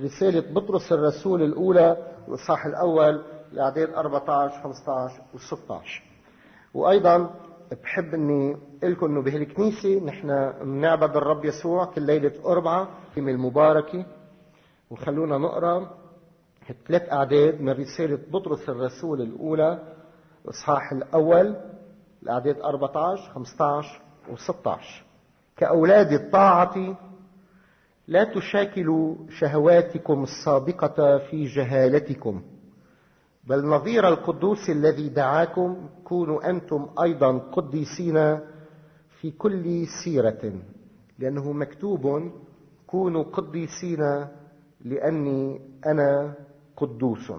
رسالة بطرس الرسول الأولى الإصحاح الأول الأعداد 14 15 و16. وأيضا بحب أني أقولكم أنه بهالكنيسة نحن بنعبد الرب يسوع كل ليلة أربعة في المباركة. وخلونا نقرأ 3 أعداد من رسالة بطرس الرسول الأولى الإصحاح الأول الأعداد 14 15 و16. كأولاد الطاعة لا تشاكلوا شهواتكم السابقة في جهالتكم، بل نظير القدوس الذي دعاكم كونوا أنتم أيضا قديسين في كل سيرة، لأنه مكتوب كونوا قديسين لأني أنا قدوس.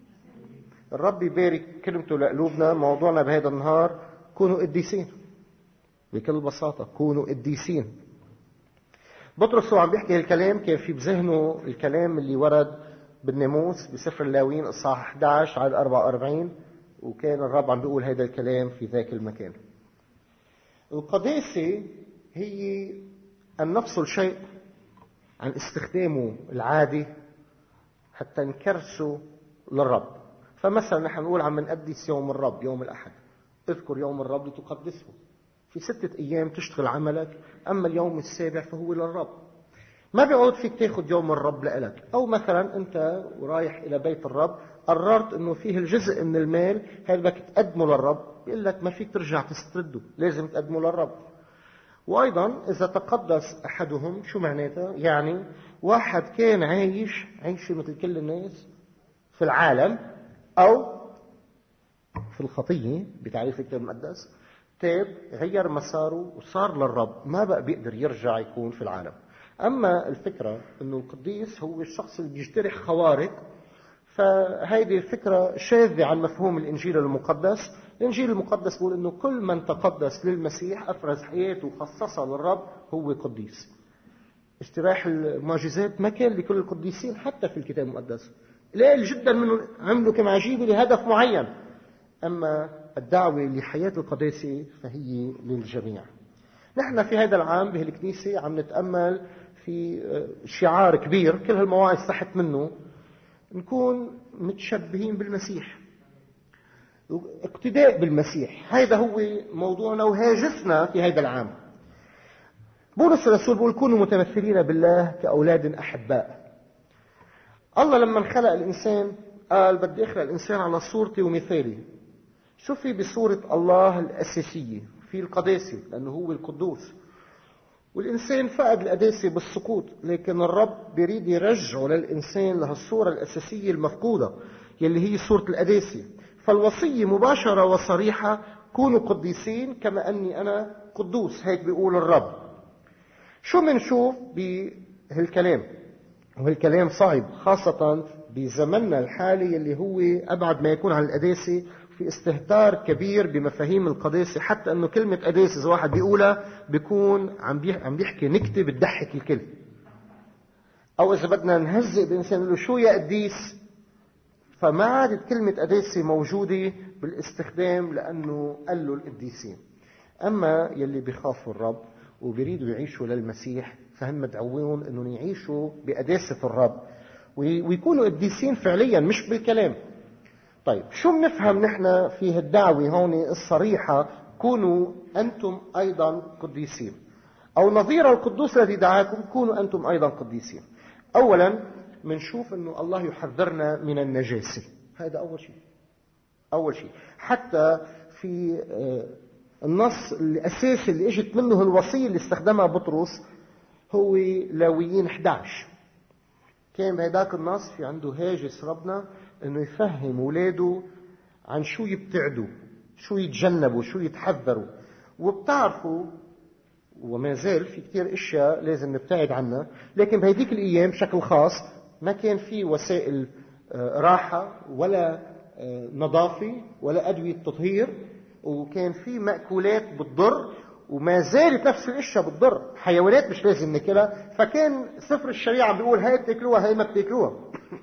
الرب يبارك كلمته لقلوبنا. موضوعنا بهذا النهار كونوا قديسين، بكل بساطة كونوا قديسين. بطرس وعم بيحكي الكلام كان في بذهنه الكلام اللي ورد بالناموس بسفر اللاويين اصحاح 11 عدد 44، وكان الرب عم بيقول هذا الكلام في ذاك المكان. القداسة هي أن نفصل شيء عن استخدامه العادي حتى نكرسه للرب. فمثلا نحن نقول عم نقدس يوم الرب يوم الأحد، اذكر يوم الرب لتقدسه. في 6 أيام تشتغل عملك، أما اليوم السابع فهو للرب. ما بيعود فيك تاخد يوم الرب لإلك. أو مثلا أنت ورايح إلى بيت الرب قررت أنه فيه الجزء من المال هذا بدك تقدمه للرب، بيقول لك ما فيك ترجع تسترده، لازم تقدمه للرب. وأيضا إذا تقدس أحدهم شو معناته؟ يعني واحد كان عايش مثل كل الناس في العالم أو في الخطية بتعريف الكتاب المقدس، تاب غير مساره وصار للرب، ما بقى بيقدر يرجع يكون في العالم. أما الفكرة أنه القديس هو الشخص اللي بيجترح خوارق، فهذه الفكرة شاذة عن مفهوم الإنجيل المقدس. الإنجيل المقدس بيقول أنه كل من تقدس للمسيح أفرز حياته وخصصها للرب هو قديس. اجتراح المعجزات ما كان لكل القديسين حتى في الكتاب المقدس، قليل جدا منهم عملوا كما عجيبة لهدف معين. أما الدعوة لحياة القداسة فهي للجميع. نحن في هذا العام بهالكنيسة عم نتأمل في شعار كبير كل هالمواعظ تحت منه، نكون متشبهين بالمسيح، اقتداء بالمسيح. هذا هو موضوعنا وهاجسنا في هذا العام. بولس الرسول بيقول كونوا متمثلين بالله كأولاد أحباء. الله لما خلق الإنسان قال بدي أخلق الإنسان على صورتي ومثالي. شو في بصورة الله الأساسية؟ في القداسة، لأنه هو القدوس. والإنسان فقد القداسة بالسقوط، لكن الرب بيريد يرجعه للإنسان لهالصورة الأساسية المفقودة يلي هي صورة القداسة. فالوصية مباشرة وصريحة كونوا قديسين كما أني أنا قدوس، هيك بيقول الرب. شو منشوف بهالكلام؟ وهالكلام صعب خاصة بزمننا الحالي اللي هو أبعد ما يكون عن القداسة، في استهتار كبير بمفاهيم القداسة، حتى أنه كلمة قداسة إذا واحد بيقولها بيكون عم بيحكي نكتة بتضحك الكل. أو إذا بدنا نهزئ بإنسان نقول له شو يا قديس، فما عادت كلمة قداسة موجودة بالاستخدام لأنه قال له القديسين. أما يلي بيخافوا الرب وبيريدوا يعيشوا للمسيح فهم مدعوون أنه يعيشوا بقداسة الرب ويكونوا قديسين فعليا مش بالكلام. طيب شو بنفهم نحن في الدعوة هون الصريحة كونوا أنتم أيضا قديسين، أو نظير القدوس الذي دعاكم كونوا أنتم أيضا قديسين؟ أولا منشوف أنه الله يحذرنا من النجاسة، هذا أول شيء. حتى في النص الأساسي اللي اجت منه الوصية اللي استخدمها بطرس هو لاويين 11. كان بهداك النص في عنده هاجس ربنا انه يفهم اولاده عن شو يبتعدوا، شو يتجنبوا، شو يتحذروا. وبتعرفوا وما زال في كتير اشياء لازم نبتعد عنها، لكن بهديك الايام بشكل خاص ما كان في وسائل راحة ولا نظافة ولا ادوية تطهير، وكان في مأكولات بتضر وما زالت نفس الاشياء بتضر، حيوانات مش لازم ناكلها. فكان سفر الشريعة بيقول هاي بتاكلوها هاي ما بتاكلوها.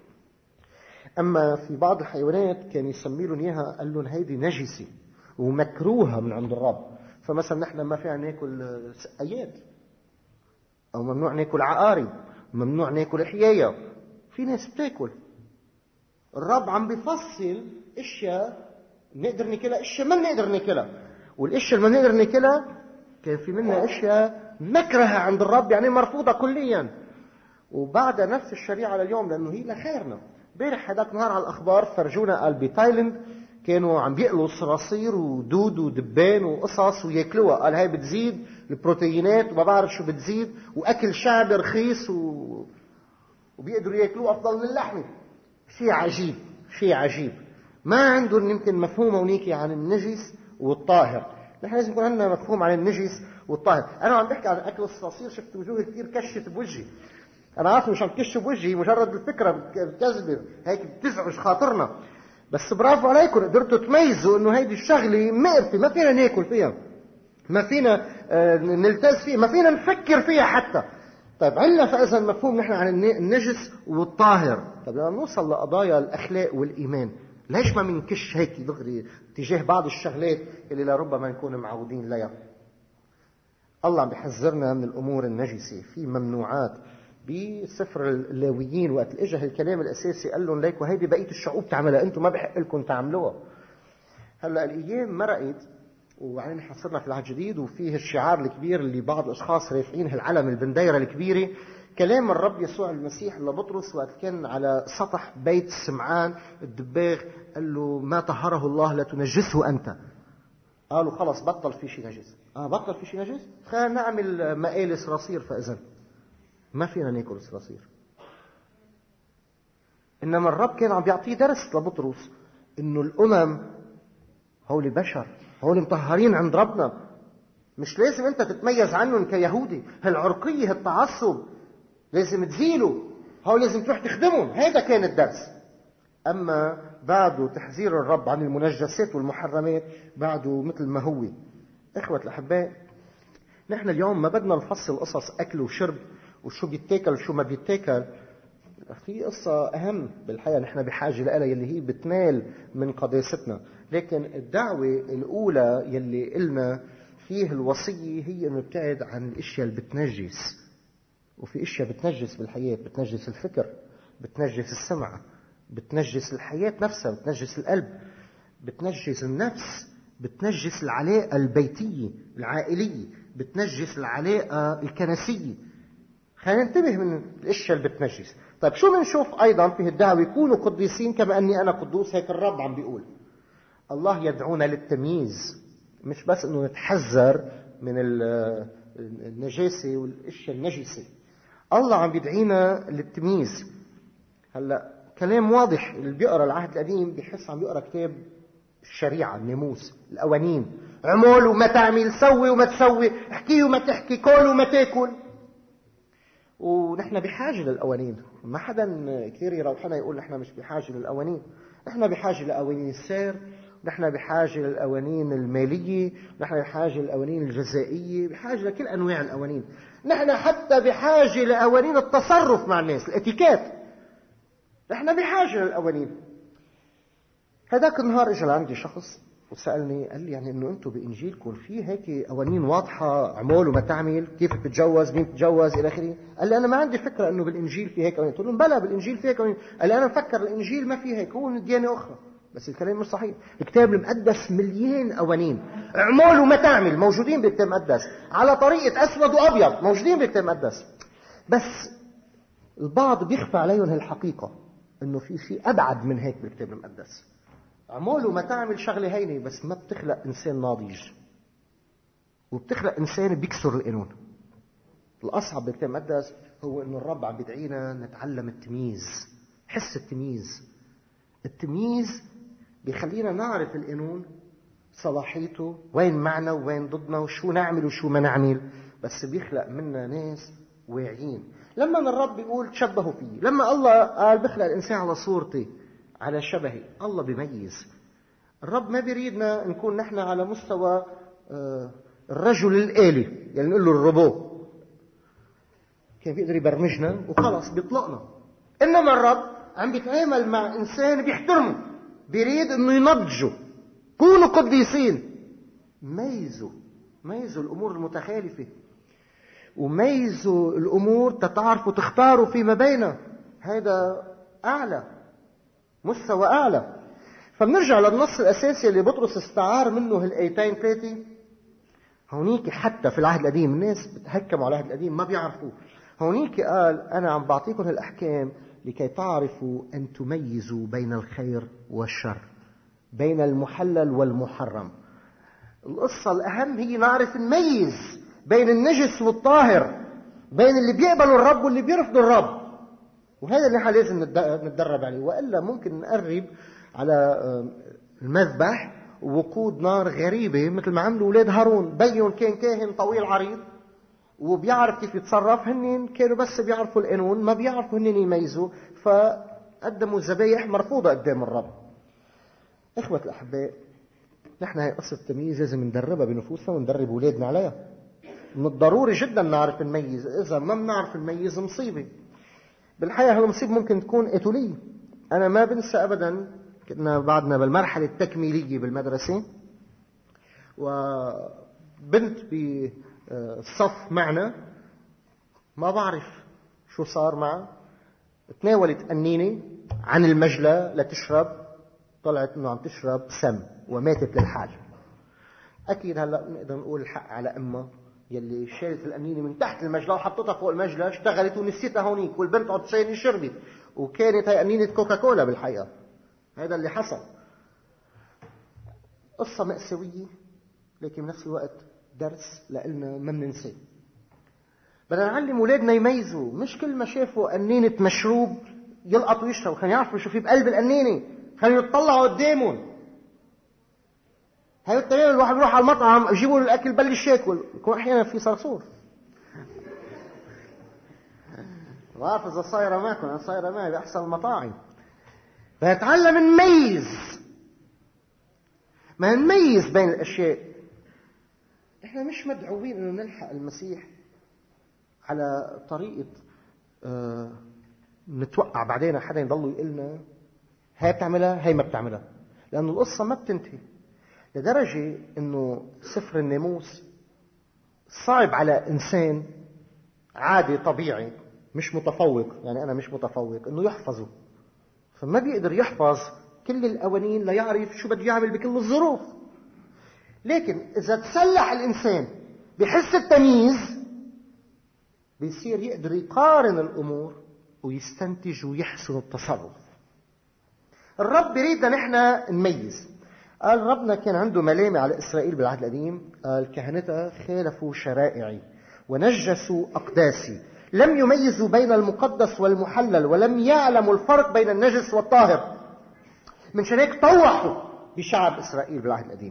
اما في بعض الحيوانات كان يسمي لهم اياها، قال لهم هيدي نجسة ومكروهة من عند الرب. فمثلا نحن ما فينا ناكل سقايات، او ممنوع ناكل عقارب، ممنوع ناكل حياية. في ناس بتاكل. الرب عم بيفصل اشياء نقدر ناكلها، اشياء ما نقدر ناكلها. والاشياء اللي ما نقدر ناكلها كان في منها اشياء مكرهة عند الرب، يعني مرفوضة كليا. وبعد نفس الشريعة لليوم، لانه هي لخيرنا. امبارح هذاك نهار على الاخبار فرجونا قال بتايلاند كانوا عم بيقلوا صراصير ودود ودبان وقصص وياكلوها. قال هاي بتزيد البروتينات وما بعرف شو بتزيد، واكل شعبي رخيص وبيقدروا ياكلوه افضل من اللحمه. شيء عجيب، شيء عجيب. ما عندهم يمكن مفهوم هونيك عن النجس والطاهر. نحن لازم يكون عندنا مفهوم عن النجس والطاهر. انا عم بحكي عن اكل الصراصير، شفت وجوه كثير كشت بوجهي. انا عارف مش عم تكش بوجهي، مجرد الفكره الكذبه هيك بتزعج خاطرنا. بس برافو عليكم قدرتوا تميزوا انه هيدي الشغله مقرفه، ما فينا ناكل فيها، ما فينا نلتز فيها، ما فينا نفكر فيها حتى. طيب عندنا فاذا مفهوم نحن عن النجس والطاهر. طيب لما نوصل لقضايا الاخلاق والايمان، ليش ما منكش هيك دغري تجاه بعض الشغلات اللي لربما نكون معودين لها؟ الله عم بيحذرنا من الامور النجسه، في ممنوعات بسفر اللاويين. وقت اجى الكلام الاساسي قال لهم ليكوا هيدي بقيه الشعوب تعملها، انتم ما بحق لكم تعملوها. هلا الايام مرقت وبعدين حصرنا في العهد الجديد، وفيه الشعار الكبير اللي بعض الاشخاص رافعين العلم البنديره الكبيره، كلام الرب يسوع المسيح لبطرس وقت كان على سطح بيت سمعان الدباغ، قال له ما طهره الله لا تنجسه انت. قالوا خلص بطل في شيء نجس. بطل في شيء نجس، خلينا نعمل مقالي صراصير. فاذا ما فينا ناكل صراصير. انما الرب كان عم بيعطيه درس لبطرس انه الامم هول بشر، هول مطهرين عند ربنا، مش لازم انت تتميز عنهم كيهودي. هالعرقيه هالتعصب لازم تزيله، هول لازم تروح تخدمهم. هذا كان الدرس. اما بعده تحذير الرب عن المنجسات والمحرمات بعده مثل ما هو. اخوة الاحباء، نحن اليوم ما بدنا نفصل قصص اكل وشرب وشو بيتاكل وشو ما بيتاكل. في قصة أهم بالحياة نحن بحاجة لها يلي هي بتنال من قداستنا. لكن الدعوة الأولى يلي إلنا فيه الوصية هي أن نبتعد عن الأشياء اللي بتنجس. وفي أشياء بتنجس بالحياة، بتنجس الفكر، بتنجس السمع، بتنجس الحياة نفسها، بتنجس القلب، بتنجس النفس، بتنجس العلاقة البيتية العائلية، بتنجس العلاقة الكنسية. خلينا ننتبه من الاشياء اللي بتنجس. طيب شو بنشوف ايضا في الدعوه؟ كونوا قديسين كما اني انا قدوس. هيك الرب عم بيقول. الله يدعونا للتمييز، مش بس انه نتحذر من النجاسه والاشياء النجسه. الله عم بيدعينا للتمييز. هلا كلام واضح، اللي بيقرا العهد القديم بيحس عم بيقرا كتاب الشريعه، الناموس، القوانين. عمل وما تعمل، سوي وما تسوي، احكي وما تحكي، كل وما تاكل. ونحن بحاجة للقوانين. ما حدا كثير يروحنا يقول نحن مش بحاجة للقوانين. نحن بحاجة لقوانين السير، نحن بحاجة للقوانين المالية، نحن بحاجة للقوانين الجزائية، بحاجة لكل أنواع القوانين. نحن حتى بحاجة لقوانين التصرف مع الناس، الاتيكيت. نحن بحاجة للقوانين. هذاك النهار اجى لعندي شخص وسألني، قال لي يعني انه انتم بانجيلكم في هيك قوانين واضحه، عمول وما تعمل، كيف بتتجوز، مين بتتجوز الى اخره. قال لي انا ما عندي فكره انه بالانجيل في هيك قوانين. قلت له بلى بالانجيل في هيك قوانين. قال لي انا مفكر الانجيل ما في هيك، هو من ديانه اخرى. بس الكلام مش صحيح. الكتاب المقدس مليان قوانين، عمول وما تعمل موجودين بالكتاب المقدس، على طريقه اسود وابيض موجودين بالكتاب المقدس. بس البعض بيخفى عليهم هالحقيقه انه في شيء ابعد من هيك بالكتاب المقدس. عمول وما تعمل شغله هينه، بس ما بتخلق انسان ناضج، وبتخلق انسان بيكسر القانون. الاصعب بالكتاب المقدس هو انه الرب عم بيدعينا نتعلم التمييز. حس التمييز. التمييز بيخلينا نعرف القانون، صلاحيته، وين معنا وين ضدنا، وشو نعمل وشو ما نعمل. بس بيخلق منا ناس واعيين. لما الرب بيقول تشبهوا فيه، لما الله قال بخلق الانسان على صورتي على شبهي، الله بيميز. الرب ما بيريدنا نكون نحن على مستوى الرجل الآلي، يعني نقول له الروبو كان بيقدر يبرمجنا وخلص بيطلقنا. إنما الرب عم بيتعامل مع إنسان بيحترمه، بيريد إنه ينضجه. كونوا قديسين. ميزوا الأمور المتخالفة، وميزوا الأمور تتعرفوا تختاروا فيما بينه. هذا أعلى، مستوى أعلى. فبنرجع للنص الأساسي اللي بطرس استعار منه هالآيتين 3. هونيك حتى في العهد القديم الناس بتهكموا على العهد القديم ما بيعرفوا. هونيك قال أنا عم بعطيكم هالأحكام لكي تعرفوا أن تميزوا بين الخير والشر، بين المحلل والمحرم. القصة الأهم هي نعرف نميز بين النجس والطاهر، بين اللي بيقبلوا الرب واللي بيرفضوا الرب. وهذا اللي احنا لازم نتدرب عليه، وإلا ممكن نقرب على المذبح ووقود نار غريبة مثل ما عملوا أولاد هارون. بيهم كان كاهن طويل عريض وبيعرف كيف يتصرف، هن كانوا بس بيعرفوا القانون، ما بيعرفوا هن يميزوا، فقدموا ذبايح مرفوضة قدام الرب. إخوة الأحباء، نحن هاي قصة التمييز لازم ندربها بنفوسنا وندرب أولادنا عليها. من الضروري جدا نعرف نميز. إذا ما بنعرف نميز مصيبة. بالحقيقة هالمصيبة ممكن تكون إتولية. أنا ما بنسى أبدا، كنا بعدنا بالمرحلة التكميلية بالمدرسة، وبنت بالصف معنا ما بعرف شو صار معها، تناولت قنينة عن المجلى لتشرب، طلعت انه عم تشرب سم وماتت للحال. اكيد هلا بنقدر نقول الحق على امها يلي شالت القنينة من تحت المجلى وحطتها فوق المجلى، اشتغلت ونسيتها هونيك، والبنت عطشانة شربت، وكانت هي قنينة كوكاكولا بالحقيقة. هذا اللي حصل. قصة مأساوية، لكن بنفس الوقت درس لإلنا ما بننساه. بدنا نعلم أولادنا يميزوا، مش كل ما شافوا قنينة مشروب يلقطوا يشربوا، خلينا يعرفوا شو في بقلب القنينة، خلينا يطلعوا قدامهم. هاي الطريقة الواحد بيروح على المطعم يجيبوا الأكل بلش ياكل، يكون أحيانا في صرصور. ما بعرف إذا صايرة معكم، أنا صايرة معي بأحسن المطاعم. فنتعلم نميز، ما نميز بين الأشياء. إحنا مش مدعوين إنه نلحق المسيح على طريقة نتوقع بعدين حدا يضل يقلنا هاي بتعملها هاي ما بتعملها، لأن القصة ما بتنتهي. لدرجة إنه سفر الناموس صعب على إنسان عادي طبيعي مش متفوق، يعني أنا مش متفوق، إنه يحفظه. فما بيقدر يحفظ كل القوانين ليعرف شو بده يعمل بكل الظروف. لكن إذا تسلح الإنسان بحس التمييز بيصير يقدر يقارن الأمور ويستنتج ويحسن التصرف. الرب يريدنا نحن نميز. قال ربنا كان عنده ملامة على إسرائيل بالعهد القديم، قال كهنتها خالفوا شرائعي ونجسوا أقداسي، لم يميزوا بين المقدس والمحلل، ولم يعلموا الفرق بين النجس والطاهر. من شريك طوحوا بشعب إسرائيل بالعهد القديم.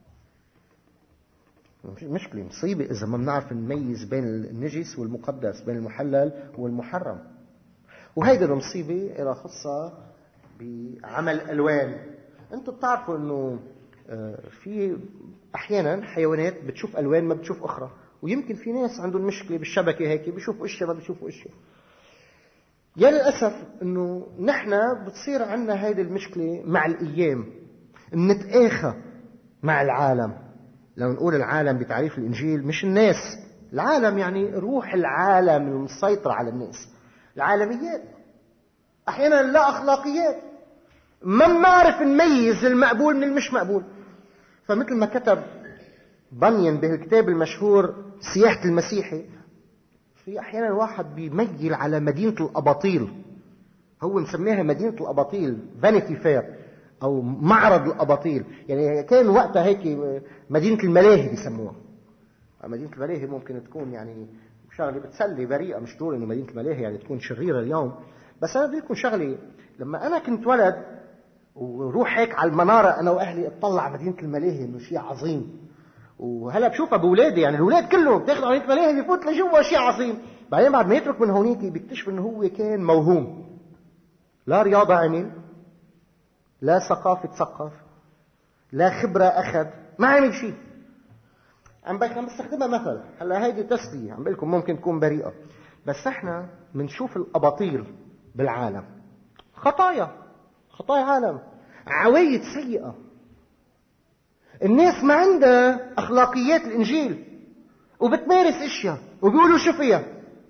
مشكلة مصيبة إذا ما بنعرف نميز بين النجس والمقدس، بين المحلل والمحرم. وهيدي المصيبة إلى خاصة بعمل ألوان. أنتم بتعرفوا أنه في أحيانا حيوانات بتشوف ألوان ما بتشوف أخرى، ويمكن في ناس عندهم مشكلة بالشبكة هيك بيشوفوا أشياء ما بيشوفوا أشياء. يا للأسف أنه نحن بتصير عنا هيدي المشكلة مع الأيام، نتآخى مع العالم. لو نقول العالم بتعريف الإنجيل مش الناس، العالم يعني روح العالم المسيطر على الناس، العالميات، أحيانا لا أخلاقيات. ما بنعرف نميز المقبول من المش مقبول. فمثل ما كتب بنيان بهالكتاب المشهور سياحة المسيحي، في أحيانا واحد بيميل على مدينة الأباطيل، هو مسميها مدينة الأباطيل، فانيتي فير أو معرض الأباطيل. يعني كان وقتها هيك مدينة الملاهي بيسموها. مدينة الملاهي ممكن تكون يعني شغلة بتسلي بريئة، مش دول إنه مدينة الملاهي يعني تكون شريرة اليوم. بس أنا بدي لكم شغلة، لما أنا كنت ولد وروح هيك على المنارة أنا وأهلي اطلع مدينة الملاهي إنه شيء عظيم، وهلا بشوفها بأولادي، يعني الأولاد كلهم بتاخذوا مدينة الملاهي بيفوت لجوا شيء عظيم. بعدين بعد ما يترك من هونيك بيكتشف إنه هو كان موهوم، لا رياضة عمل، لا ثقافة ثقف، لا خبرة أخذ، ما عمل شيء. عم بستخدمها مثل، هلا هيدي تسلية عم بقول لكم ممكن تكون بريئة، بس احنا بنشوف الأباطيل بالعالم خطايا عالم، عوايد سيئة. الناس ما عندها أخلاقيات الإنجيل وبتمارس اشياء وبيقولوا شو فيها.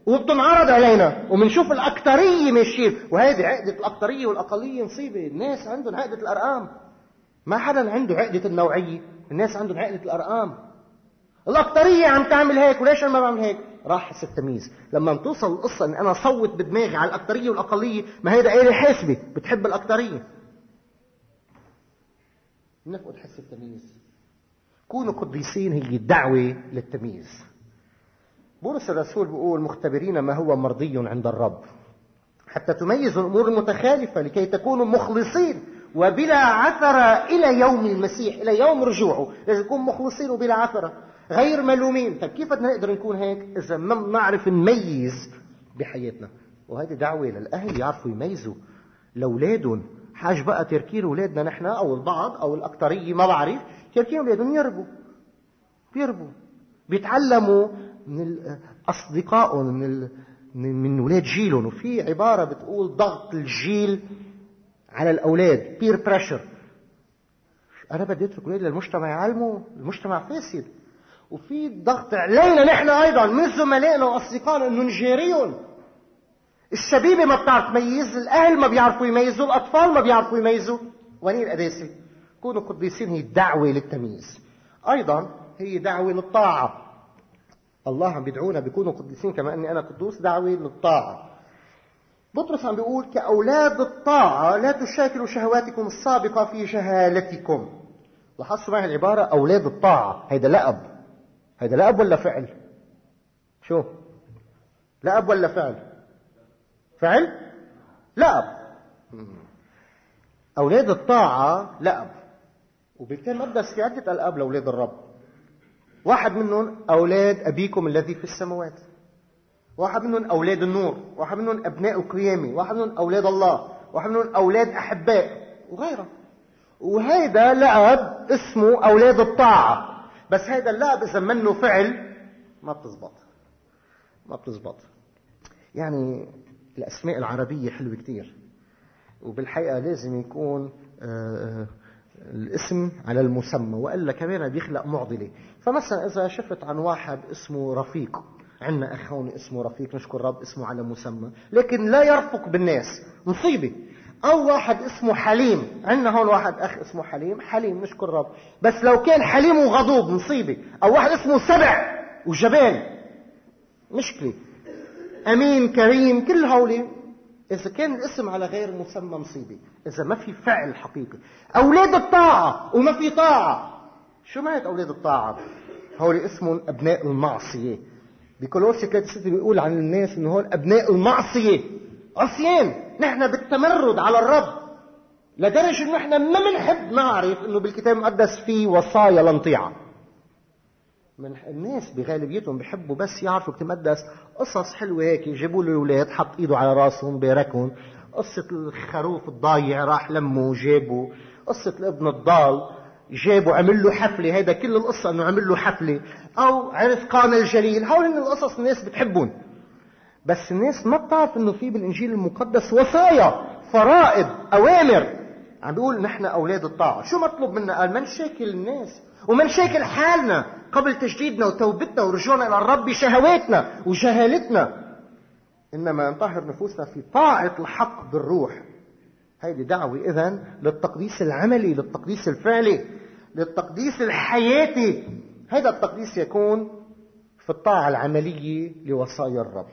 وبتنعرض علينا وبنشوف الأكترية ماشيين. وهذه عقدة الأكترية والأقلية مصيبة. الناس عندهم عقدة الأرقام، ما حدا عنده عقدة النوعية. الناس عندهم عقدة الأرقام. الأكترية عم تعمل هيك، وليش أنا ما بعمل هيك؟ راح حس التمييز. لما توصل القصة إن أنا صوت بدماغي على الأكترية والأقلية، ما هيدا آلة حاسبة بتحب الأكترية، نفقد حس التمييز. كونوا قديسين هي الدعوة للتمييز. بولس الرسول بيقول مختبرين ما هو مرضي عند الرب حتى تميزوا الأمور المتخالفة لكي تكونوا مخلصين وبلا عثرة إلى يوم المسيح، إلى يوم رجوعه. لازم نكون مخلصين وبلا عثرة، غير ملومين. طيب كيف بدنا نقدر نكون هيك؟ إذا ما نعرف نميز بحياتنا. وهذه دعوة للأهل يعرفوا يميزوا لأولادهم. حاج بقى تركين أولادنا نحن أو البعض أو الأكترية ما بعرف، تركين أولادهم يربوا بيتعلموا من أصدقائهم من ولاد جيلهم. وفي عبارة بتقول ضغط الجيل على الأولاد، peer pressure. أنا بدي أترك أولادي للمجتمع يعلموا، المجتمع فاسد. وفي ضغط علينا نحن أيضا من زملائنا وأصدقائنا أنه نجاريهم. الشبيبة ما بتعرف تميز، الأهل ما بيعرفوا يميزوا، الأطفال ما بيعرفوا يميزوا. وني القداسة كونوا قديسين هي دعوة للتمييز، أيضا هي دعوة للطاعة. الله عم بيدعونا بيكونوا قديسين كما أني أنا قدوس، دعوة للطاعة. بطرس عم بيقول كأولاد الطاعة لا تشاكلوا شهواتكم السابقة في جهالتكم. لاحظتوا معي العبارة أولاد الطاعة. هيدا لأب ولا فعل؟ شو لأب ولا فعل؟ لأب. أولاد الطاعة لأب. وبالكتاب المقدس في عدة ألقاب لأولاد الرب. واحد منهم أولاد أبيكم الذي في السماوات، واحد منهم أولاد النور، واحد منهم أبناء القيامة، واحد منهم أولاد الله، واحد منهم أولاد أحباء وغيره. وهذا لأب اسمه أولاد الطاعة. بس هذا اللأب إذا منه فعل ما بتزبط. يعني الأسماء العربية حلوة كتير، وبالحقيقة لازم يكون الاسم على المسمى، وإلا كمان بيخلق معضلة. فمثلا إذا شفت عن واحد اسمه رفيق، عندنا أخون اسمه رفيق نشكر رب اسمه على مسمى، لكن لا يرفق بالناس، مصيبة. أو واحد اسمه حليم، عندنا هون واحد أخ اسمه حليم نشكر رب، بس لو كان حليم وغضوب مصيبة. أو واحد اسمه سبع وجبان، مشكلة. أمين كريم، كل هولي إذا كان الاسم على غير مسمى مصيبة، إذا ما في فعل حقيقي. أولاد الطاعة وما في طاعة. شو معنى أولاد الطاعة؟ هولي اسمهم أبناء المعصية. بكولوسي 3:6 بيقول عن الناس إنه هون أبناء المعصية، عصيان. نحن بالتمرد على الرب لدرجة إنه نحن ما بنحب نعرف إنه بالكتاب المقدس في وصايا لنطيعها. من الناس بغالبيتهم بيحبوا بس يعرفوا الكتاب المقدس قصص حلوة هيك، يجيبوا له الأولاد حط إيده على راسهم باركهم، قصة الخروف الضايع راح لمه وجابه، قصة الابن الضال جابه عمل له حفلة. هيدا كل القصة إنه عمل له حفلة. أو عرس قانا الجليل. هول إن القصص الناس بتحبهم، بس الناس ما بتعرف إنه في بالإنجيل المقدس وصايا، فرائض، أوامر. عم بيقول نحن أولاد الطاعة. شو مطلوب منا؟ قال ما نشاكل الناس وما نشاكل حالنا قبل تجديدنا وتوبتنا ورجوعنا إلى الرب بشهواتنا وجهالتنا، إنما نطهر نفوسنا في طاعة الحق بالروح. هذه دعوة إذن للتقديس العملي، للتقديس الفعلي، للتقديس الحياتي. هذا التقديس يكون في الطاعة العملية لوصايا الرب.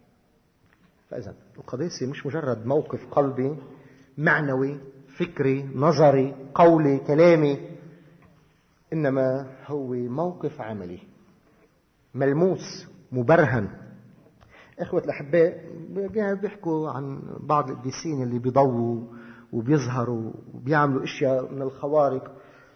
فإذا القداسة مش مجرد موقف قلبي معنوي فكري نظري قولي كلامي، إنما هو موقف عملي ملموس مبرهن. إخوة الأحباء بيحكوا عن بعض القديسين اللي بيضووا وبيظهروا وبيعملوا أشياء من الخوارق،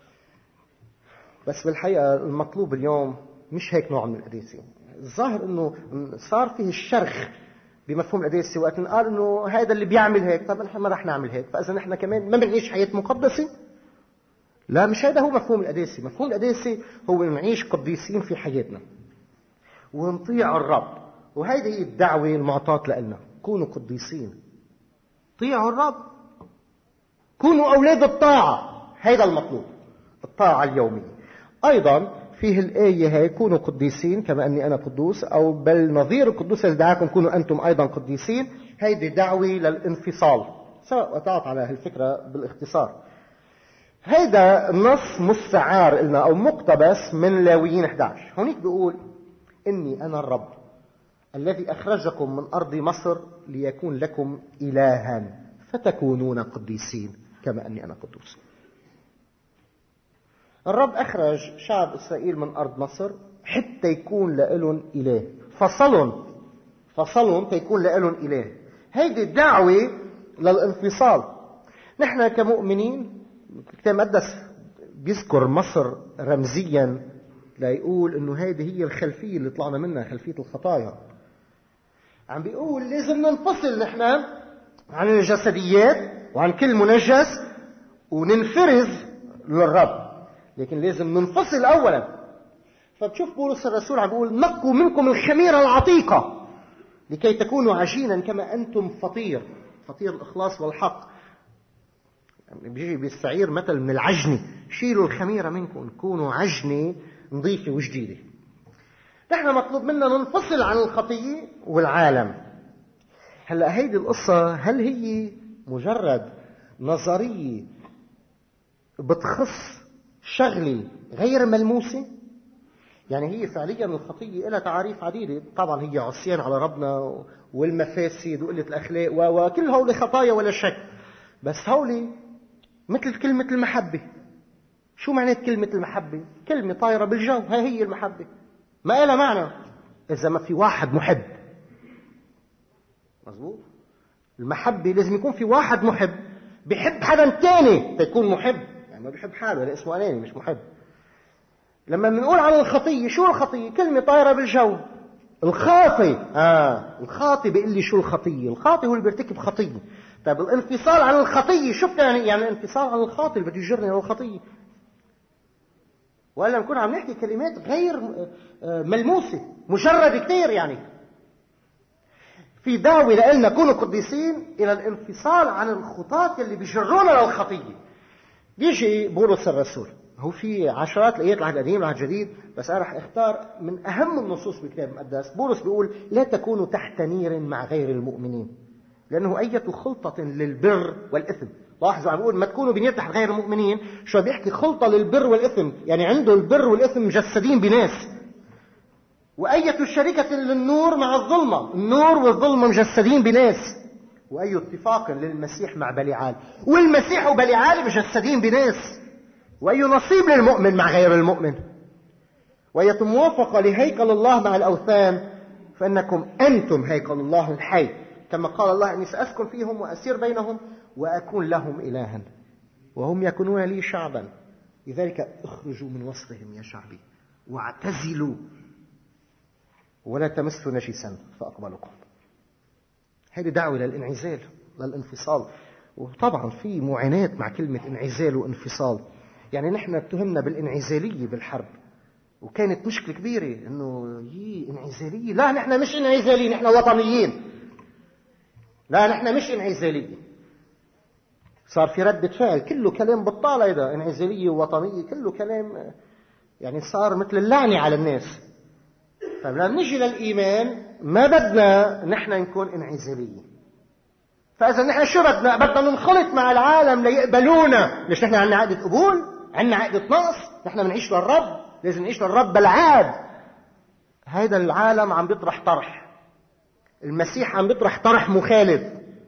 بس بالحقيقة المطلوب اليوم مش هيك نوع من القداسة. الظاهر إنه صار فيه الشرخ بمفهوم القداسة، وقت قال إنه هذا اللي بيعمل هيك طب نحن ما رح نعمل هيك، فإذا نحن كمان ما بنعيش حياة مقدسة. لا، مش هذا هو مفهوم القداسة. مفهوم القداسة هو نعيش قديسين في حياتنا ونطيع الرب. وهذه هي الدعوة المعطاة لنا، كونوا قديسين، طيعوا الرب، كونوا أولاد الطاعة. هذا المطلوب، الطاعة اليومية. أيضا فيه الآية هي كونوا قديسين كما أني أنا قدوس، أو بل نظير القدوس الذي دعاكم كونوا أنتم أيضا قديسين. هيدي دعوة للانفصال، سواء وقعت على هالفكرة بالاختصار. هيدا النص مستعار لنا أو مقتبس من لاويين 11. هونيك بيقول إني أنا الرب الذي أخرجكم من أرض مصر ليكون لكم إلها فتكونون قديسين كما أني أنا قدوس. الرب أخرج شعب إسرائيل من أرض مصر حتى يكون لهم إله، فصلهم تيكون لهم إله. هيدي الدعوة للانفصال. نحن كمؤمنين الكتاب المقدس بيذكر مصر رمزيا ليقول إنه هيدي هي الخلفية اللي طلعنا منها، خلفية الخطايا. عم بيقول لازم ننفصل نحن عن الجسديات وعن كل منجس وننفرز للرب، لكن لازم ننفصل أولا. فبتشوف بولس الرسول عم بيقول نقوا منكم الخميرة العتيقة لكي تكونوا عجينا كما أنتم فطير الإخلاص والحق. يعني بيجي بالسعير مثل من العجنة، شيلوا الخميرة منكم كونوا عجنة نظيفة وجديدة. نحن مطلوب منا ننفصل عن الخطية والعالم. هلأ هيدي القصة هل هي مجرد نظرية بتخص شغلة غير ملموسة؟ يعني هي فعليا الخطية لها تعاريف عديدة. طبعا هي عصيان على ربنا والمفاسد وقلة الأخلاق وكل هؤلاء خطايا ولا شك. بس هؤلاء مثل كلمة المحبة. شو معنى كلمة المحبة؟ كلمة طايرة بالجو، هي المحبة. ما لها معنى إذا ما في واحد محب. مظبوط. المحبة لازم يكون في واحد محب بيحب حدا تاني تكون محب، يعني ما بيحب حاله، لا اسمه أناني مش محب. لما بنقول عن الخطية، شو الخطية؟ كلمة طايرة بالجو. الخاطي الخاطي بيقول لي شو الخطية؟ الخاطي هو اللي بيرتكب خطية. طيب الانفصال عن الخطية شو يعني الانفصال عن الخاطي اللي بده يجرني للخطية؟ ولا نكون عم نحكي كلمات غير ملموسة، مجرد كتير. يعني في دعوة لنا كونوا قديسين إلى الانفصال عن الخطاة اللي بيجرونا للخطية. بيجي بولس الرسول، هو في عشرات الآيات العهد القديم والعهد الجديد، بس أنا رح اختار من أهم النصوص بالكتاب المقدس. بولس بيقول لا تكونوا تحت نير مع غير المؤمنين لأنه أية خلطة للبر والإثم. لاحظوا عم بيقول ما تكونوا بنير تحت غير المؤمنين. شو بيحكي؟ خلطة للبر والإثم، يعني عنده البر والإثم مجسدين بناس. وأية شركة للنور مع الظلمة، النور والظلمة مجسدين بناس. وأي اتفاق للمسيح مع بليعال، والمسيح وبليعال مجسدين بناس. وأي نصيب للمؤمن مع غير المؤمن. وأية موافقة لهيكل الله مع الأوثان، فإنكم أنتم هيكل الله الحي، كما قال الله إني سأسكن فيهم وأسير بينهم وأكون لهم إلها وهم يكونون لي شعبا. لذلك اخرجوا من وسطهم يا شعبي واعتزلوا ولا تمسوا نجسا فأقبلكم. هذه دعوة للانعزال، للانفصال. وطبعا في معاناة مع كلمة انعزال وانفصال. يعني نحن اتهمنا بالانعزالية بالحرب، وكانت مشكلة كبيرة انه هي انعزالية. لا نحن مش انعزاليين، نحن وطنيين. لا نحن مش انعزاليين. صار في ردة فعل كله كلام بطال. هيدا انعزالية ووطنية كله كلام، يعني صار مثل اللعنة على الناس. طيب لما نجي للإيمان ما بدنا نحن نكون انعزاليين. فإذا نحن شو بدنا ننخلط مع العالم ليقبلونا. ليش نحن عندنا عقدة قبول؟ عندنا عقدة نقص. نحن بنعيش للرب، لازم نعيش للرب بالعاد. هيدا العالم عم بيطرح طرح، المسيح عم بيطرح طرح مخالف.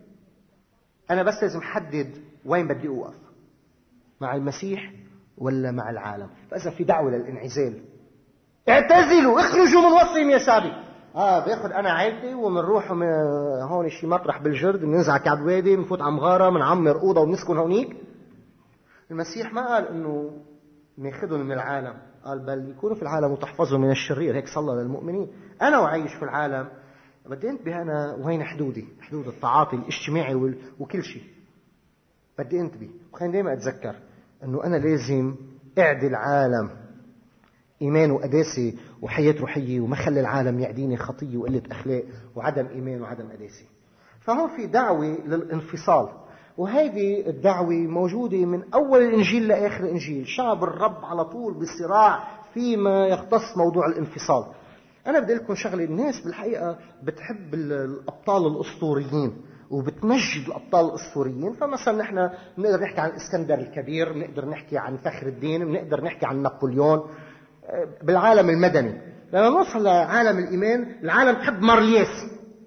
أنا بس لازم حدد وين بدي أوقف، مع المسيح ولا مع العالم. فإذا في دعوة للانعزال، اعتزلوا، اخرجوا من وسطهم يا شعبي. بياخد أنا عائلتي ومنروح هون شي مطرح بالجرد، بننزع كعب وادي، بنفوت على مغارة، بنعمر أوضة وبنسكن هونيك. المسيح ما قال إنه ناخذهم من العالم، قال بل يكونوا في العالم وتحفظوا من الشرير. هيك صلى للمؤمنين. أنا وعايش في العالم بدي انتبه أنا وين حدودي، حدود التعاطي الاجتماعي وكل شيء. بدي انتبه وخليني دائما أتذكر أنه أنا لازم أعدي العالم إيمان وقداسة وحياة روحية، وما خلي العالم يعديني خطية وقلة أخلاق وعدم إيمان وعدم قداسة. فهون في دعوة للانفصال، وهذه الدعوة موجودة من أول الإنجيل لآخر الإنجيل. شعب الرب على طول بصراع فيما يختص موضوع الانفصال. أنا بدي لكم شغلة، الناس بالحقيقة بتحب الأبطال الأسطوريين وبتمجد الأبطال الأسطوريين. فمثلا نحن بنقدر نحكي عن الإسكندر الكبير، بنقدر نحكي عن فخر الدين، بنقدر نحكي عن نابليون. بالعالم المدني لما نوصل لعالم الإيمان، العالم تحب مارليس.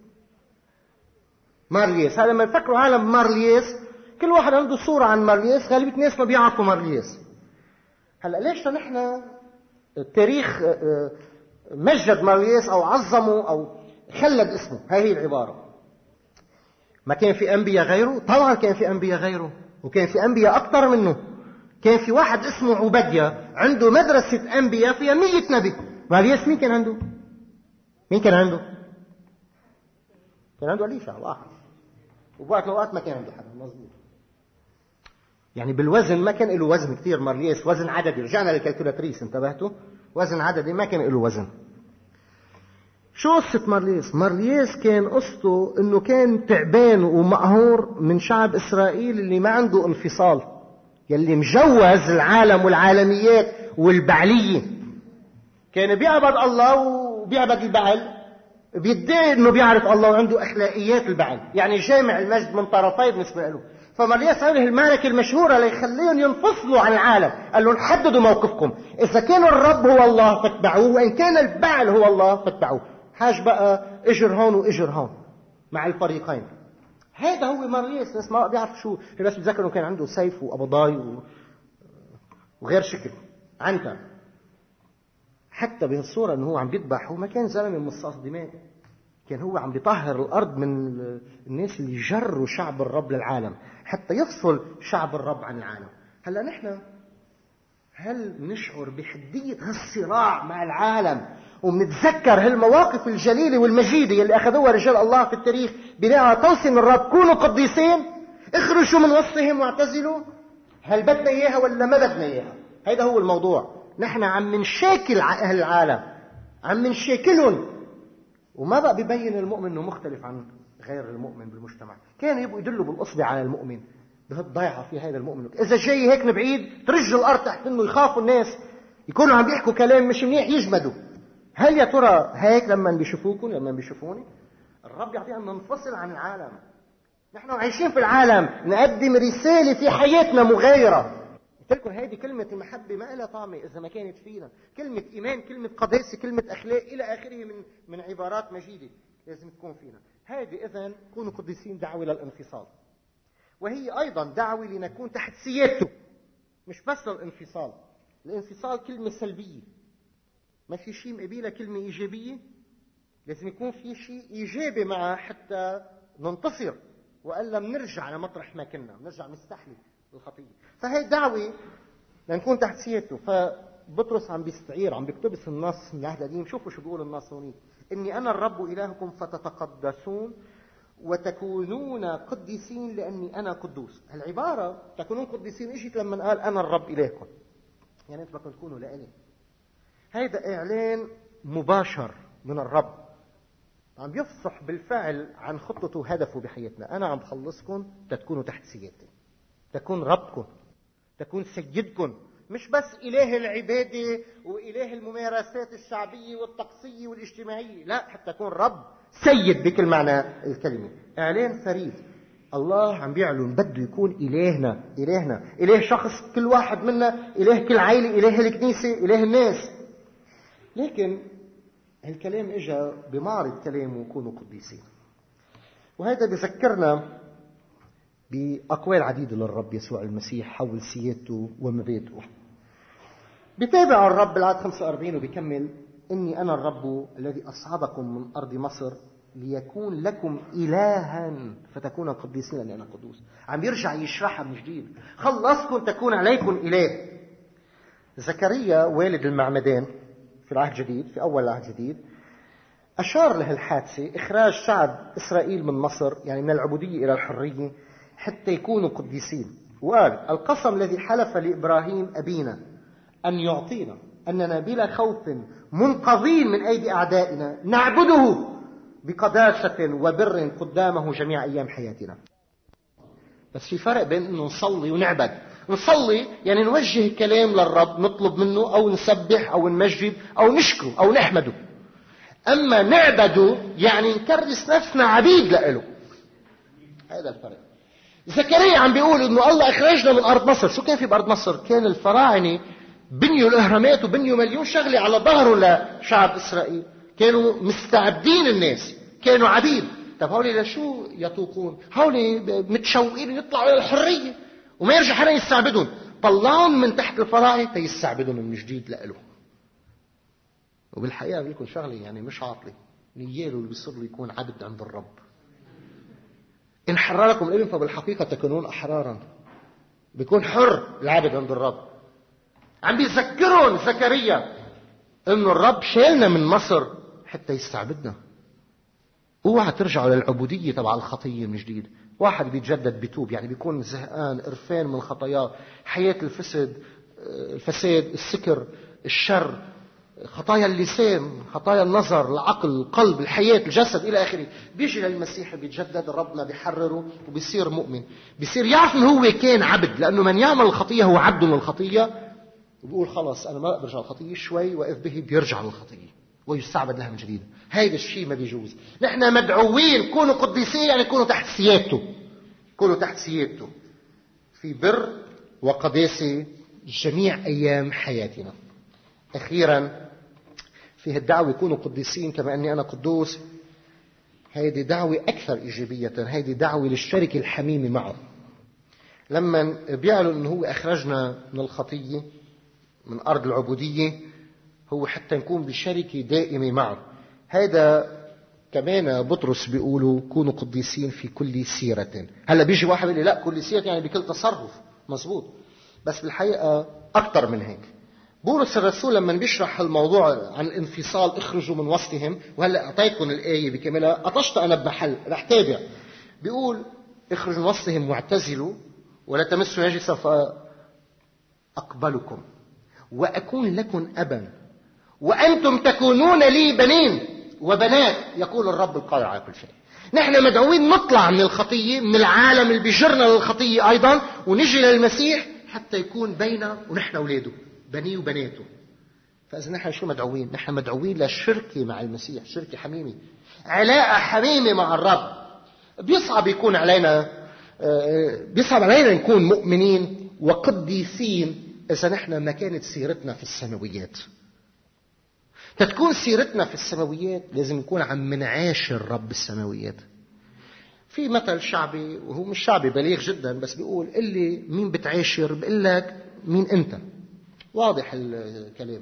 هذا لما يفكروا عالم مارليس، كل واحد عنده صورة عن مارليس. غالبية الناس ما بيعرفوا مارليس. هلا ليش نحن التاريخ مجد مارليس أو عظمه أو خلد اسمه؟ هي العبارة. ما كان في أنبياء غيره؟ طبعا كان في أنبياء غيره، وكان في أنبياء أكثر منه. كان في واحد اسمه عبدية عنده مدرسة أنبياء فيها 100 نبي. مارليس مين كان عنده؟ كان عنده أليشع واحد، وبعض الأوقات ما كان عنده حدا. مظبوط. يعني بالوزن ما كان له وزن كثير مارليس، وزن عددي. رجعنا للكالكولاتريس، انتبهتوا؟ وزن عددي ما كان له وزن. شو قصة مارليس؟ مارليس كان قصته انه كان تعبان ومقهور من شعب اسرائيل اللي ما عنده انفصال، يلي مجوز العالم والعالميات والبعلية. كان بيعبد الله وبيعبد البعل، بيدعي انه بيعرف الله وعنده اخلاقيات البعل، يعني جامع المجد من طرفي بالنسبة له. فمارليس عمل المعركة المشهورة ليخليهم ينفصلوا عن العالم. قال لهم حددوا موقفكم، إذا كان الرب هو الله فاتبعوه، وإن كان البعل هو الله فاتبعوه. حاج بقى اجر هون واجر هون مع الفريقين. هذا هو مارليس. الناس ما بيعرف شو، الناس بتذكر انه كان عنده سيف وقبضاي وغير شكل عنتر. حتى بهالصورة انه هو عم بيذبح، هو ما كان زلمه مصاص دماء، كان هو عم بيطهر الارض من الناس اللي جروا شعب الرب للعالم حتى يفصل شعب الرب عن العالم. هلا نحن هل نشعر بحدية هالصراع مع العالم ومنتذكر هالمواقف الجليلة والمجيدة اللي أخذوها رجال الله في التاريخ بناء على توصية من الرب؟ كونوا قديسين، اخرجوا من وسطهم واعتزلوا. هل بدنا إياها ولا ما بدنا إياها؟ هذا هو الموضوع. نحن عم نشاكل أهل العالم، عم نشاكلهم، وما بقى بيبين المؤمن أنه مختلف عن غير المؤمن بالمجتمع. كانوا يبقوا يدلوا بالأصبع على المؤمن بهالضيعة في هذا المؤمن. إذا جاي هيك من بعيد ترج الأرض تحت إنه يخافوا الناس، يكونوا عم بيحكوا كلام مش منيح يجمدوا. هل يا ترى هيك لما بيشوفوكم لما بيشوفوني؟ الرب يعطينا أن ننفصل عن العالم. نحن عايشين في العالم، نقدم رسالة في حياتنا مغايرة. قلت لكم هذه كلمة المحبة ما لها طعمة إذا ما كانت فينا. كلمة إيمان، كلمة قداسة، كلمة أخلاق إلى آخره من عبارات مجيدة لازم تكون فينا. هذه إذن كونوا قديسين دعوة للانفصال، وهي أيضا دعوة لنكون تحت سيادته. مش بس الانفصال. الانفصال كلمة سلبية، ما في شيء مقابلها كلمة إيجابية. لازم يكون في شيء إيجابي معه حتى ننتصر، وإلا بنرجع لمطرح ما كنا، بنرجع نستحلي الخطية. فهي دعوة لنكون تحت سيادته. فبطرس عم بيستعير، عم بيقتبس النص من العهد القديم. شوفوا شو بيقول النص هوني: إني أنا الرب إلهكم فتتقدسون وتكونون قديسين لأني أنا قدوس. العبارة تكونون قديسين اجت لما قال أنا الرب إلهكم، يعني أنتم بدكم تكونوا لإلي. هذا إعلان مباشر من الرب، عم يفصح بالفعل عن خطته وهدفه بحياتنا. أنا عم بخلصكم تكونوا تحت سيادتي، تكون ربكم، تكون سيدكم، مش بس إله العبادة وإله الممارسات الشعبية والطقسية والاجتماعية، لا، حتى تكون رب سيد بكل معنى الكلمة. إعلان فريد. الله عم بيعلن بده يكون إلهنا، إله شخص كل واحد منا، إله كل عائلة، إله الكنيسة، إله الناس. لكن الكلام إجا بمعرض كلامه كونوا قديسين، وهذا بذكرنا بأقوال عديدة للرب يسوع المسيح حول سيادته ومبادئه. بتابع الرب العدد 45 وبيكمل: إني أنا الرب الذي أصعدكم من أرض مصر ليكون لكم إلها فتكونوا قديسين لأني أنا قدوس. عم يرجع يشرحها من جديد. خلصكم تكون عليكم إله. زكريا والد المعمدان في العهد الجديد، في أول العهد الجديد، أشار لهالحادثة إخراج شعب إسرائيل من مصر، يعني من العبودية إلى الحرية، حتى يكونوا قديسين. وقال: القسم الذي حلف لإبراهيم أبينا أن يعطينا أننا بلا خوف منقذين من أيدي أعدائنا نعبده بقداسة وبر قدامه جميع أيام حياتنا. بس في فرق بين أنه نصلي ونعبد نصلي يعني نوجه كلام للرب، نطلب منه أو نسبح أو نمجد أو نشكره أو نحمده. أما نعبده يعني نكرس نفسنا عبيد لإله. هذا الفرق. زكريا عم بيقول إنه الله أخرجنا من أرض مصر. شو كان في بأرض مصر؟ كان الفراعنة بنيوا الأهرامات وبنيوا مليون شغلة على ظهره لشعب إسرائيل. كانوا مستعبدين الناس، كانوا عبيد. طب هولي لشو يطوقون؟ هولي متشوقين يطلعوا إلى الحرية وما يرجع حدا يستعبدون. طلعون من تحت الفراعنة تيستعبدون من جديد لإله. وبالحقيقة بقول لكم شغلة يعني مش عاطلة، نياله اللي بيصير له يكون عبد عند الرب. إن حرركم الابن فبالحقيقة تكونون أحرارا. بيكون حر العبد عند الرب. عم بيذكرون زكريا إنه الرب شالنا من مصر حتى يستعبدنا. اوعى ترجعوا للعبودية تبع الخطية من جديد. واحد بيتجدد بيتوب، يعني بيكون زهقان قرفان من خطاياه، حياة الفساد، السكر، الشر، خطايا اللسان، خطايا النظر، العقل، القلب، الحياة، الجسد إلى آخره. بيجي للمسيح بيتجدد، ربنا بيحرره وبيصير مؤمن، بيصير يعرف إنه هو كان عبد، لأنه من يعمل الخطية هو عبد من الخطية. وبيقول خلاص أنا ما برجع الخطية، شوي وقف به بيرجع للخطية ويستعبد لها من جديد. هيدا الشيء ما بيجوز. نحن مدعوين كونوا قديسين، يعني كونوا تحت سيادته، كونوا تحت سيادته في بر وقداسة جميع أيام حياتنا. أخيرا في الدعوة كونوا قديسين كما أني أنا قدوس. هذه دعوة أكثر إيجابية، هذه دعوة للشركة الحميمة معه. لما بيعلن أنه هو أخرجنا من الخطية، من أرض العبودية، هو حتى نكون بشركة دائمة معه. هذا كمان بطرس بيقولوا كونوا قديسين في كل سيرة. هلا بيجي واحد يقول لي لا كل سيرة يعني بكل تصرف، مزبوط، بس بالحقيقة أكتر من هيك. بولس الرسول لما بيشرح الموضوع عن الانفصال، اخرجوا من وسطهم، وهلا اعطيتكم الآية بكاملها، قطشت أنا بمحل رح تابع. بيقول اخرجوا من وسطهم واعتزلوا ولا تمسوا نجسا فأقبلكم وأكون لكم أبا وأنتم تكونون لي بنين وبنات، يقول الرب القادر على كل شيء. نحن مدعوين نطلع من الخطية، من العالم اللي بيجرنا للخطية أيضا، ونجي للمسيح حتى يكون بينا ونحن أولاده، بنيه وبناته. فإذا نحن شو مدعوين؟ نحن مدعوين للشركة مع المسيح، شركة حميمة، علاقة حميمة مع الرب. بيصعب علينا نكون مؤمنين وقديسين إذا نحن ما كانت سيرتنا في السماويات. تتكون سيرتنا في السماويات لازم نكون عم منعاشر رب السماويات. في مثل شعبي، وهو مش شعبي بليغ جدا، بس بيقول اللي مين بتعاشر بيقول لك مين انت. واضح الكلام.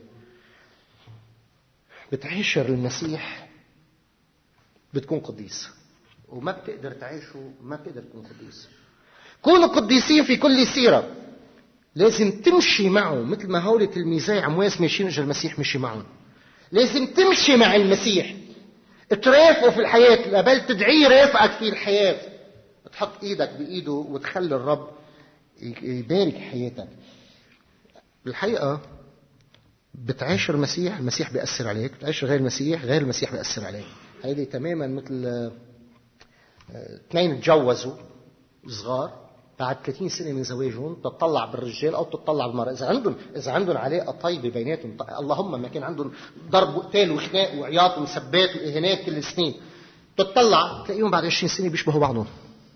بتعاشر المسيح بتكون قديس، وما بتقدر تعيشه ما بتقدر تكون قديس. كونوا قديسين في كل سيرة. لازم تمشي معه مثل ما هول تلميذي عمواس ماشيين، اجى المسيح مشي معهم. لازم تمشي مع المسيح، ترافقه في الحياة، بل تدعيه رافقك في الحياة، تحط ايدك بايده وتخلي الرب يبارك حياتك. بالحقيقة بتعاشر المسيح، المسيح بيأثر عليك. بتعاشر غير المسيح، غير المسيح بيأثر عليك. هذه تماما مثل اثنين تجوزوا صغار، بعد 30 سنة من زواجهم تطلع بالرجال أو تطلع بالمرأة. إذا عندهم علاقة طيبة بيناتهم، اللهم ما كان عندهم ضرب وقتال وخناق وعياط ومسبات وإهانات كل السنين، تطلع تلاقيهم بعد 20 سنة بيشبهوا بعضهم.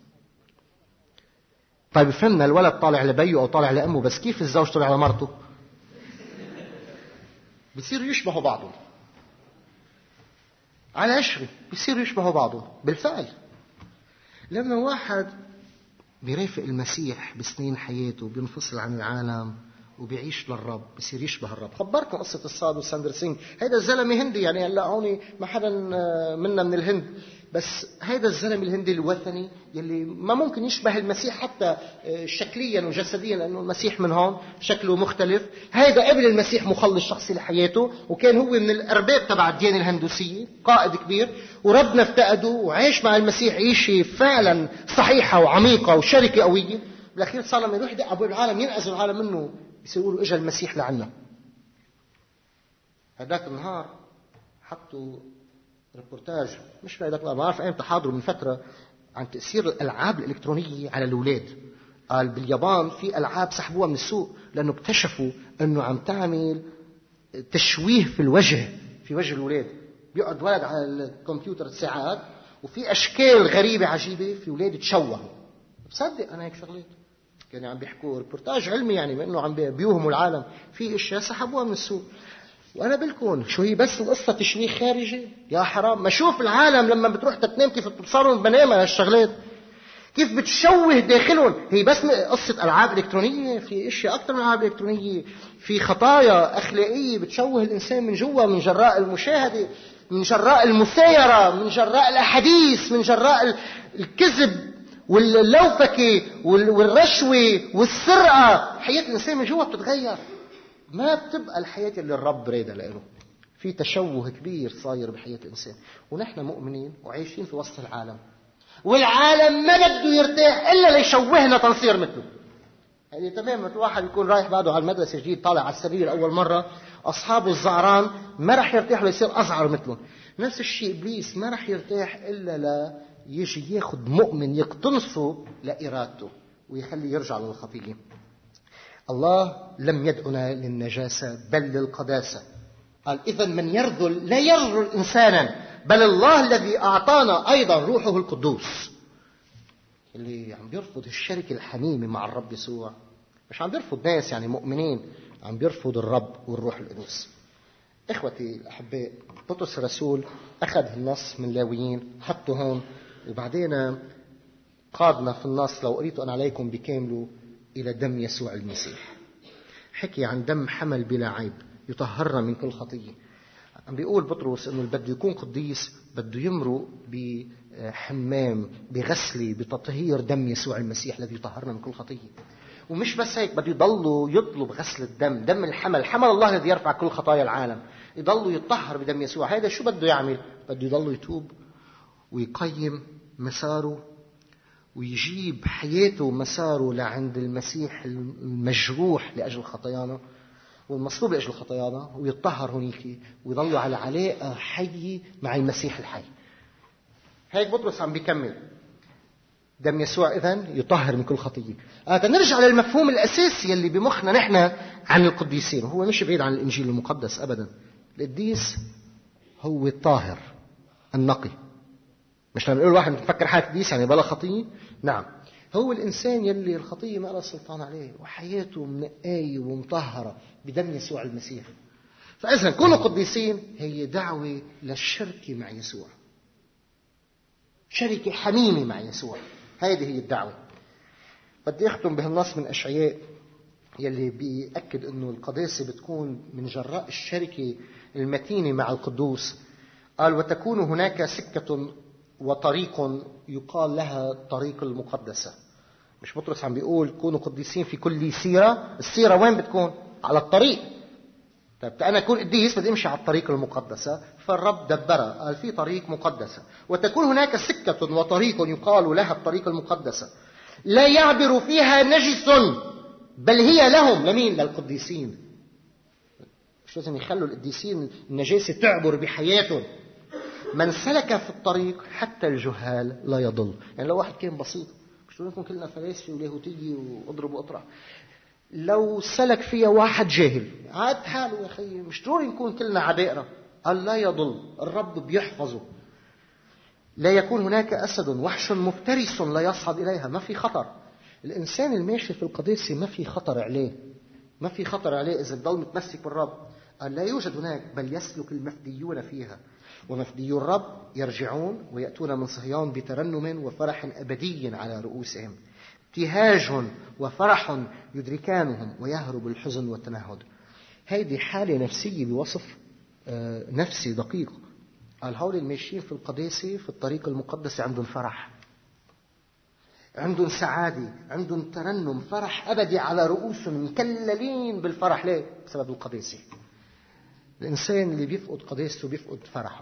طيب فهمنا الولد طالع لبيه أو طالع لأمه، بس كيف الزوج طالع لمرته؟ بيصيروا يشبهوا بعضهم على عشرة، بيصيروا يشبهوا بعضهم بالفعل. لما واحد بيرافق المسيح بسنين حياته، بينفصل عن العالم وبيعيش للرب، بيصير يشبه الرب. خبركم قصة الصاد وساندر سينغ. هيدا الزلمة هندي، يعني هلا هوني ما حدا منا من الهند، بس هيدا الزلمة الهندي الوثني يلي ما ممكن يشبه المسيح حتى شكليا وجسديا، لأنه المسيح من هون شكله مختلف. هيدا قبل المسيح مخلص شخصي لحياته، وكان هو من الأرباب تبع الديانة الهندوسية، قائد كبير، وربنا افتقده وعايش مع المسيح عيشة فعلا صحيحة وعميقة وشركة قوية. بالأخير صار لما يروح يدق أبواب العالم، ينقذوا العالم منه، يصيروا له إجا المسيح لعنا. هذاك النهار حطوا ريبورتاج، مش هذاك النهار، ما أعرف أيمتى، حاضروا من فترة، عن تأثير الألعاب الإلكترونية على الأولاد. قال باليابان في ألعاب سحبوها من السوق لأنه اكتشفوا أنه عم تعمل تشويه في الوجه، في وجه الولاد. بيقعد ولد على الكمبيوتر ساعات وفي أشكال غريبة عجيبة في ولاد تشوهوا. بصدق أنا هيك شغلات كانوا عم بيحكوا ريبورتاج علمي، يعني بأنه عم بيوهموا العالم في أشياء سحبوها من السوق. وأنا بلكون شو هي بس القصة تشويه خارجي؟ يا حرام، ما شوف العالم لما بتروح تنام كيف بتصارون بنامها هالشغلات، كيف بتشوه داخلهم. هي بس قصة ألعاب إلكترونية، في أشياء أكثر من ألعاب إلكترونية، في خطايا أخلاقية بتشوه الإنسان من جوا، من جراء المشاهدة، من جراء المسايرة، من جراء الأحاديث، من جراء الكذب واللوفكة والرشوة والسرقة. حياة الإنسان من جوا بتتغير، ما بتبقى الحياة اللي الرب ريدها له. في تشوه كبير صاير بحياة الإنسان، ونحن مؤمنين وعايشين في وسط العالم، والعالم ما بده يرتاح إلا ليشوهنا تنصير مثله. يعني تمام، مثل واحد يكون رايح بعده على المدرسة جديد، طالع على السرير أول مرة، أصحابه الزعران ما رح يرتاح ليصير أزعر مثله. نفس الشيء إبليس ما رح يرتاح إلا لا يجي ياخد مؤمن يقتنصه لإرادته ويخليه يرجع للخطية. الله لم يدعنا للنجاسة بل للقداسة. قال إذا من يرذل لا يرذل إنسانا بل الله الذي أعطانا أيضا روحه القدوس. اللي عم بيرفض الشركة الحميمة مع الرب يسوع مش عم بيرفض ناس يعني مؤمنين، عم بيرفض الرب والروح القدوس. إخوتي الأحباء، بطرس الرسول أخذ النص من لاويين حطه هون، وبعدين قادنا في النص لو قريت أنا عليكم بكامله إلى دم يسوع المسيح. حكي عن دم حمل بلا عيب يطهرنا من كل خطية. عم بيقول بطرس إنه بده يكون قديس بده يمرق بحمام، بغسلة، بتطهير دم يسوع المسيح الذي يطهرنا من كل خطية. ومش بس هيك، بده يضلوا يطلب غسل الدم، دم الحمل، حمل الله الذي يرفع كل خطايا العالم، يضلوا يطهر بدم يسوع. هذا شو بده يعمل؟ بده يضلوا يتوب ويقيم مساره ويجيب حياته مساره لعند المسيح المجروح لأجل خطايانا والمصلوب لأجل خطايانا، ويتطهر هنيك ويضلوا على علاقة حية مع المسيح الحي. هيك بطرس عم بيكمل دم يسوع إذن يطهر من كل خطية. نرجع للمفهوم الأساسي اللي بمخنا نحن عن القديسين، وهو مش بعيد عن الإنجيل المقدس أبدا. القديس هو الطاهر النقي. مش لما نقول واحد مفكر حاله قديس يعني بلا خطية. نعم، هو الإنسان يلي الخطية ما لها سلطان عليه وحياته منقاية ومطهرة بدم يسوع المسيح. فإذا كونوا قديسين هي دعوة للشركة مع يسوع، شركة حميمة مع يسوع. هذه هي الدعوة. بدي أختم بهالنص من أشعياء يلي بيأكد أنه القداسة بتكون من جراء الشركة المتينة مع القدوس. قال وتكون هناك سكة وطريق يقال لها طريق المقدسة. مش بطرس عم بيقول كونوا قديسين في كل سيرة؟ السيرة وين بتكون؟ على الطريق. طيب أنا أكون قديس بدي أمشي على الطريق المقدسة، فالرب دبرها قال في طريق مقدسة. وتكون هناك سكة وطريق يقال لها الطريق المقدسة لا يعبر فيها نجس بل هي لهم. لمين؟ للقديسين. مش لازم يخلوا القديسين النجاسة تعبر بحياتهم. من سلك في الطريق حتى الجهال لا يضل. يعني لو واحد كان بسيط، مش نكون كلنا فلاسفة ولاهوتية واضرب واطرح، لو سلك فيها واحد جاهل عاد حاله يا أخي، مش ضروري نكون كلنا عبائرة. قال لا يضل، الرب بيحفظه. لا يكون هناك أسد وحش مفترس لا يصعد إليها. ما في خطر. الإنسان الماشي في القداسة ما في خطر عليه، ما في خطر عليه إذا بضل متمسك بالرب. قال لا يوجد هناك بل يسلك المفديون فيها. ومفدي الرب يرجعون ويأتون من صهيون بترنم وفرح أبدي على رؤوسهم، ابتهاج وفرح يدركانهم ويهرب الحزن والتنهد. هذه حالة نفسية بوصف نفسي دقيق. قال هؤلاء الماشيين في القداسة في الطريق المقدس عندهم فرح، عندهم سعادة، عندهم ترنم، فرح أبدي على رؤوسهم، مكللين بالفرح. ليه؟ بسبب القداسة. الإنسان اللي بيفقد قداسته بيفقد فرحه.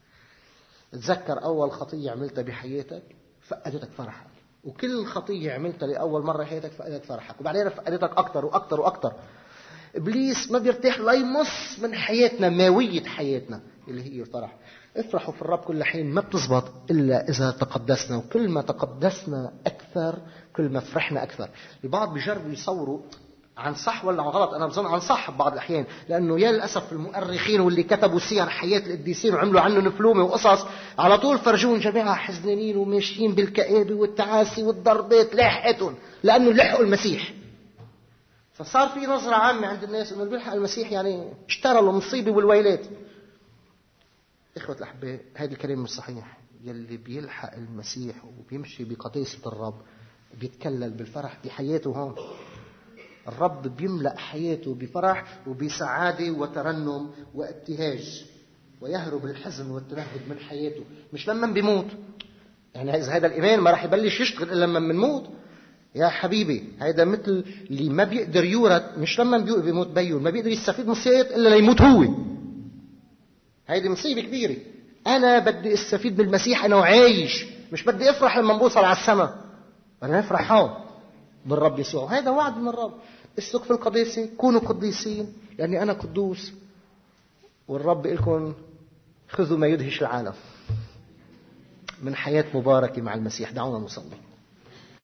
تذكر أول خطية عملتها بحياتك فقدتك فرحك، وكل خطية عملتها لأول مرة حياتك فقدت فرحك، وبعدين فقدتك أكتر وأكتر وأكتر. إبليس ما بيرتاح لا يمص من حياتنا ماوية حياتنا اللي هي الفرح. افرحوا في الرب كل حين، ما بتزبط إلا إذا تقدسنا، وكل ما تقدسنا أكثر كل ما فرحنا أكثر. البعض بيجربوا يصوروا عن صح ولا عن غلط. أنا بظن عن صح ببعض الأحيان، لأنه يا للأسف المؤرخين واللي كتبوا سير حياة القديسين وعملوا عنه فلومة وقصص على طول فرجون جماعة حزنانين وماشيين بالكآبة والتعاسي والضربات لاحقتهم لأنه لحقوا المسيح. فصار في نظرة عامة عند الناس أنه اللي بيلحق المسيح يعني اشترى له مصيبة والويلات. إخوة الأحباء، هذا الكلام مش صحيح. يلي بيلحق المسيح وبيمشي بقداسة الرب بيتكلل بالفرح بحياته. هون الرب بيملأ حياته بفرح وبسعادة وترنم وابتهاج، ويهرب الحزن والتنهد من حياته. مش لما بيموت، يعني إذا هذا الإيمان ما راح يبلش يشتغل إلا لما بنموت. يا حبيبي، هذا مثل اللي ما بيقدر يورث، مش لما بيموت بيون ما بيقدر يستفيد من الصيد إلا ليموت هو. هذه مصيبة كبيرة. أنا بدي استفيد من المسيح أنا وعايش، مش بدي أفرح لما بوصل على السماء. أنا أفرح هون بالرب يسوع. هذا وعد من الرب. اسلك في القداسة، كونوا قديسين لأني أنا قدوس. والرب لكم خذوا ما يدهش العالم من حياة مباركة مع المسيح. دعونا نصلي.